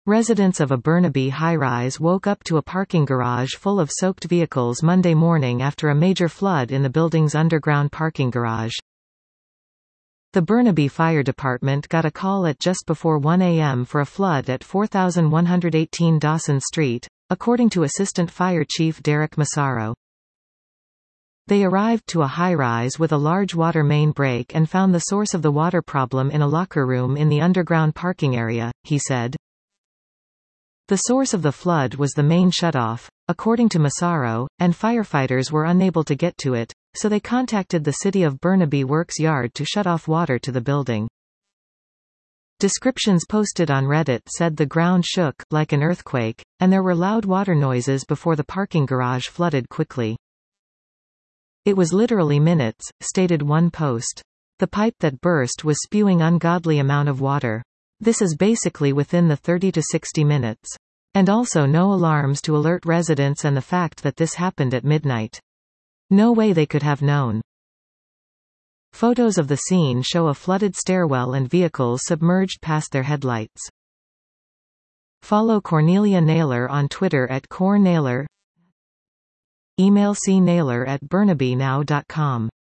Residents of a Burnaby high-rise woke up to a parking garage full of soaked vehicles Monday morning after a major flood in the building's underground parking garage. The Burnaby Fire Department got a call at just before 1 a.m. for a flood at 4118 Dawson Street, according to Assistant Fire Chief Derek Massaro. They arrived to a high-rise with a large water main break and found the source of the water problem in a locker room in the underground parking area, he said. The source of the flood was the main shutoff, according to Massaro, and firefighters were unable to get to it, so they contacted the City of Burnaby Works Yard to shut off water to the building. Descriptions posted on Reddit said the ground shook, like an earthquake, and there were loud water noises before the parking garage flooded quickly. It was literally minutes, stated one post. The pipe that burst was spewing ungodly amount of water. This is basically within the 30 to 60 minutes. And also no alarms to alert residents, and the fact that this happened at midnight. No way they could have known. Photos of the scene show a flooded stairwell and vehicles submerged past their headlights. Follow Cornelia Naylor on Twitter at @CorNaylor. Email cnaylor@burnabynow.com.